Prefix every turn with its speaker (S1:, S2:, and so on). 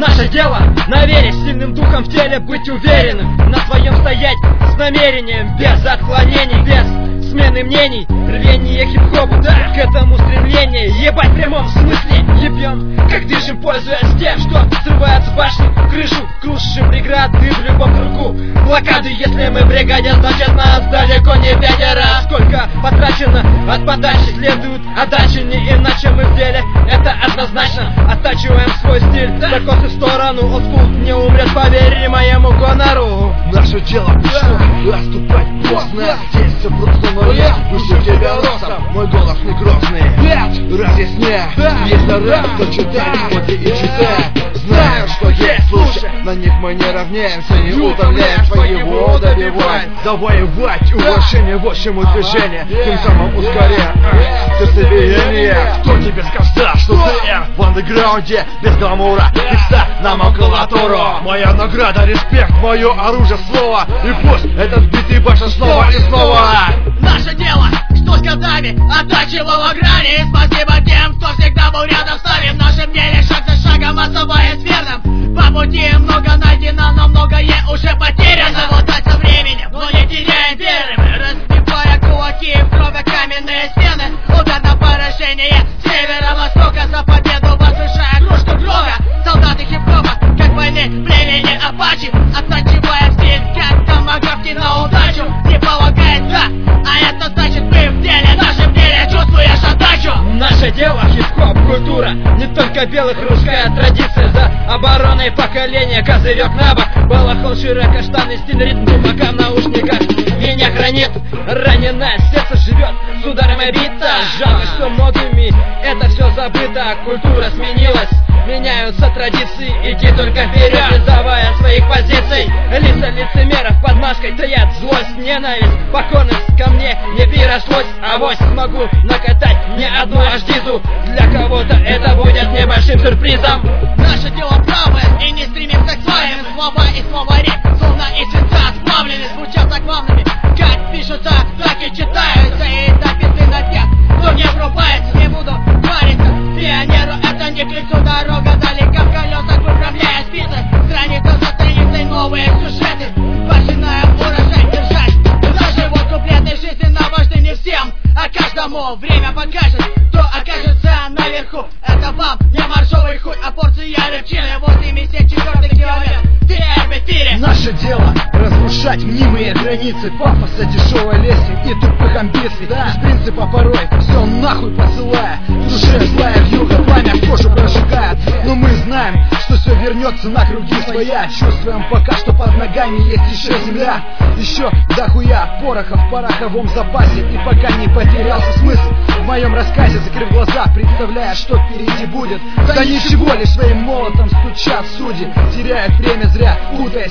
S1: Наше дело на вере, сильным духом в теле быть уверенным, на своем стоять с намерением, без отклонений, без смены мнений, рвение хип-хопу, да, к этому стремление, ебать в прямом смысле, ебем, как дышим, пользуясь тем, что срываются башни, крышу, крушим преграды в любом кругу, блокады, если мы бригадя, значит нас далеко не пятеро, сколько потрачено от подачи, следует отдачи, не иначе мы в деле, это однозначно, оттачиваем свой стиль, закосы в сторону, олдскул не умрет, поверь моему гонору.
S2: Наше дело пришло, отступать поздно, здесь все просто, но я выше тебя ростом, мой голос не грозный, разъясняй, есть на рэп, кто читает, смотри и читай. Знаю, что есть лучше, на них мы не равняемся, не утомляем, своего добиваем. Давай воевать, уважение в общему движению, тем самым ускоряя сердцебиение. Кто тебе сказал, что ты в андеграунде без гламура, фикса на макулатуру? Моя награда, респект, мое оружие, слово, и пусть этот битый баша снова и снова.
S3: Наше дело, что с годами оттачивало грани. Спасибо тем, кто всегда был рядом с нами. В нашем деле шаг за шагом оставаясь верным. По пути много найдено, но многое уже потеряно. Совладать со временем, но не теряем веры. Мы разбивая кулаки в крови каменные стены. Удар на поражение северо-востока, за победу возвышая кружку крови. Солдаты хип-хопа, как войны племени Апачи, оттачивая стиль, как томагавки на удачу. Не полагается, а это значит мы в деле, нашем деле чувствуешь отдачу.
S1: Наше дело хип-хоп, культура, не только белых, русская традиция. За обороной поколения, козырек на бок, балахон шире, каштаны, стиль, ритм, тумака в наушниках меня хранит. Раненое сердце живет с ударами бита. Жалко, что многими это все забыто. Культура сменилась, меняются традиции, идти только вперед, не сдавая своих позиций. Лица лицемеров под маской таят злость, ненависть, покорность ко мне не перерослось. Авось смогу накатать не одну аждизу, для кого-то это будет небольшим сюрпризом.
S3: Наше дело правое, и не стремимся к своим. Слова и словари, словно из свинца сплавлены, звучат заглавными. Как пишутся, так и читаются, и записы на тех, кто не врубается. Не буду париться, пионеру это не к лицу. Дорога далека в колесах, выправляя спицы. Страница за страницей новые сюжеты, пожинаем урожай держать. Даже вот куплеты жизненно важны не всем, а каждому время покажет, кто окажется наверху. Это вам не моржовый хуй, а порция рыбчины. 84-й километр, в
S2: наше дело разрушать мнимые границы пафоса, дешевой лести и тупых амбиций. Из принципа порой все нахуй посылая, в душе злая вьюга, пламя в кожу прожигает. Но мы знаем, что все вернется на круги своя. Чувствуем пока, что под ногами есть еще земля. Еще дохуя пороха в пороховом запасе, и пока не потерялся смысл в моем рассказе, закрыв глаза, представляя, что впереди будет. Да ничего, лишь своим молотом стучат судьи, теряют время зря, путая